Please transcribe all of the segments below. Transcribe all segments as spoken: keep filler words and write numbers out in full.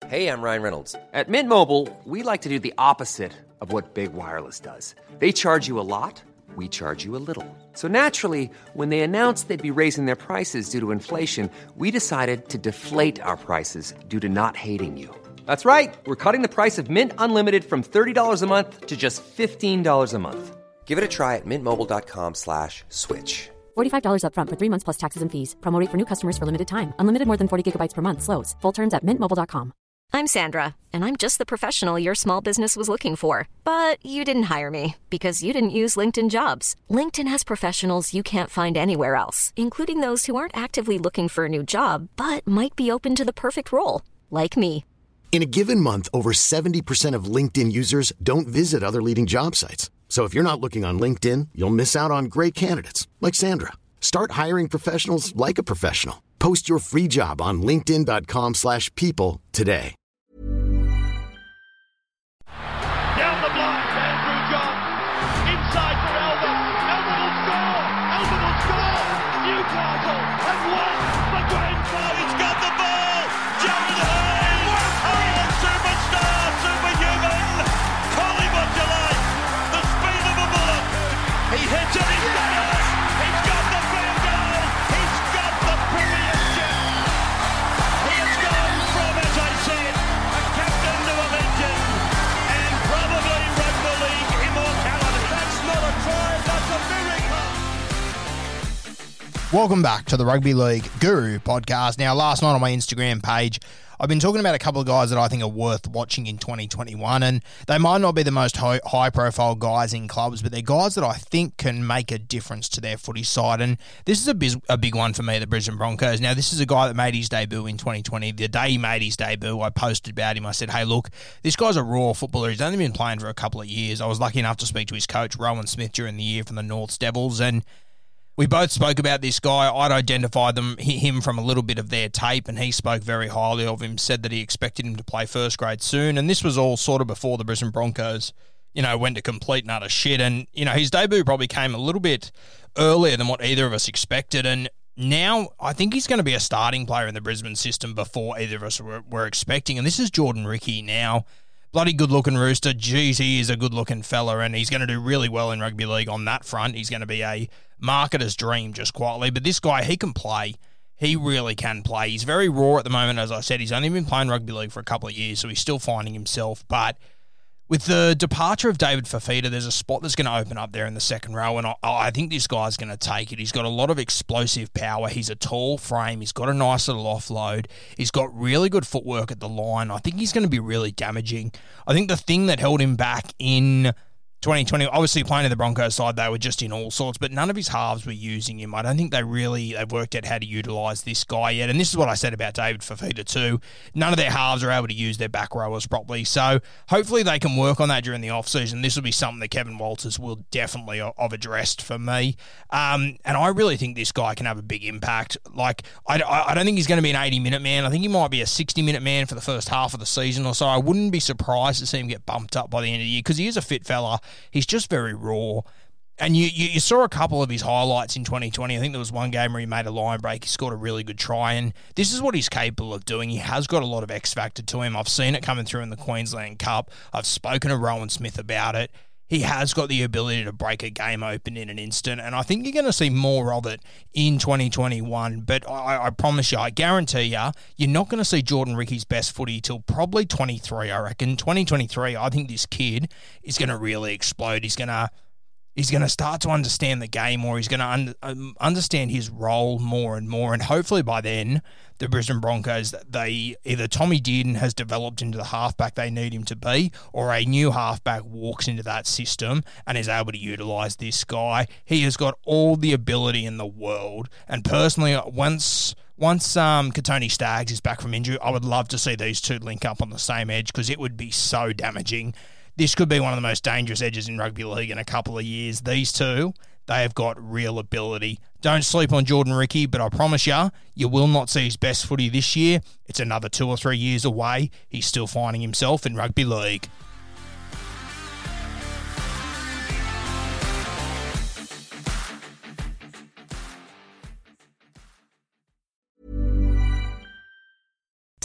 Hey, I'm Ryan Reynolds. At Mint Mobile, we like to do the opposite of what Big Wireless does. They charge you a lot, we charge you a little. So naturally, when they announced they'd be raising their prices due to inflation, we decided to deflate our prices due to not hating you. That's right. We're cutting the price of Mint Unlimited from thirty dollars a month to just fifteen dollars a month. Give it a try at mintmobile.com slash switch. forty-five dollars up front for three months plus taxes and fees. Promo rate for new customers for limited time. Unlimited more than forty gigabytes per month. Slows full terms at mint mobile dot com. I'm Sandra, and I'm just the professional your small business was looking for. But you didn't hire me because you didn't use LinkedIn Jobs. LinkedIn has professionals you can't find anywhere else, including those who aren't actively looking for a new job, but might be open to the perfect role, like me. In a given month, over seventy percent of LinkedIn users don't visit other leading job sites. So if you're not looking on LinkedIn, you'll miss out on great candidates like Sandra. Start hiring professionals like a professional. Post your free job on linkedin.com slash people today. Down the block, Andrew John. Inside for Elba. Elba will score. Elba will score. Newcastle have won the Grand Final. He's got the ball. Jared Hayes. Oh, superstar, superhuman. Collie Modulite. The speed of a bullet. He hits it. He's got it. He's got the field goal. He's got the premiership. He has gone from, as I said, a captain to a legend. And probably rugby league immortality. That's not a try, that's a miracle. Welcome back to the Rugby League Guru podcast. Now, last night on my Instagram page, I've been talking about a couple of guys that I think are worth watching in twenty twenty-one, and they might not be the most high-profile guys in clubs, but they're guys that I think can make a difference to their footy side, and this is a, biz- a big one for me, the Brisbane Broncos. Now, this is a guy that made his debut in twenty twenty. The day he made his debut, I posted about him. I said, hey, look, this guy's a raw footballer. He's only been playing for a couple of years. I was lucky enough to speak to his coach, Rowan Smith, during the year from the Norths Devils, and we both spoke about this guy. I'd identified them, him from a little bit of their tape, and he spoke very highly of him, said that he expected him to play first grade soon, and this was all sort of before the Brisbane Broncos, you know, went to complete and utter shit, and, you know, his debut probably came a little bit earlier than what either of us expected, and now I think he's going to be a starting player in the Brisbane system before either of us were, were expecting, and this is Jordan Riki now. Bloody good-looking rooster. Geez, he is a good-looking fella, and he's going to do really well in rugby league on that front. He's going to be a marketer's dream, just quietly. But this guy, he can play. He really can play. He's very raw at the moment, as I said. He's only been playing rugby league for a couple of years, so he's still finding himself. But with the departure of David Fifita, there's a spot that's going to open up there in the second row, and I, I think this guy's going to take it. He's got a lot of explosive power. He's a tall frame. He's got a nice little offload. He's got really good footwork at the line. I think he's going to be really damaging. I think the thing that held him back in twenty twenty, obviously playing in the Broncos side, they were just in all sorts, but none of his halves were using him. I don't think they really, they've worked out how to utilise this guy yet, and this is what I said about David Fifita too. None of their halves are able to use their back rowers properly, so hopefully they can work on that during the off-season. This will be something that Kevin Walters will definitely have addressed for me, um, and I really think this guy can have a big impact. Like, I, I don't think he's going to be an eighty-minute man. I think he might be a sixty-minute man for the first half of the season or so. I wouldn't be surprised to see him get bumped up by the end of the year, because he is a fit fella. He's just very raw. And you, you you saw a couple of his highlights in twenty twenty. I think there was one game where he made a line break. He scored a really good try, and this is what he's capable of doing. He has got a lot of X factor to him. I've seen it coming through in the Queensland Cup. I've spoken to Rowan Smith about it. He has got the ability to break a game open in an instant, and I think you're going to see more of it in twenty twenty-one. But I, I promise you, I guarantee you, you're not going to see Jordan Riki's best footy till probably twenty-three, I reckon. twenty twenty-three, I think this kid is going to really explode. He's going to He's going to start to understand the game more. He's going to un- um, understand his role more and more. And hopefully by then, the Brisbane Broncos, they either Tommy Dearden has developed into the halfback they need him to be, or a new halfback walks into that system and is able to utilise this guy. He has got all the ability in the world. And personally, once... Once um, Katoni Staggs is back from injury, I would love to see these two link up on the same edge, because it would be so damaging. This could be one of the most dangerous edges in rugby league in a couple of years. These two, they have got real ability. Don't sleep on Jordan Riki, but I promise you, you will not see his best footy this year. It's another two or three years away. He's still finding himself in rugby league.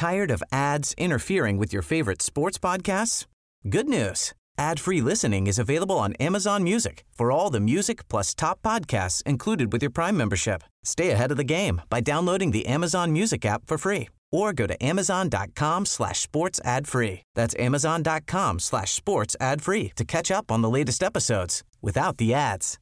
Tired of ads interfering with your favorite sports podcasts? Good news. Ad-free listening is available on Amazon Music for all the music plus top podcasts included with your Prime membership. Stay ahead of the game by downloading the Amazon Music app for free or go to amazon.com slash sports ad free. That's amazon.com slash sports ad free to catch up on the latest episodes without the ads.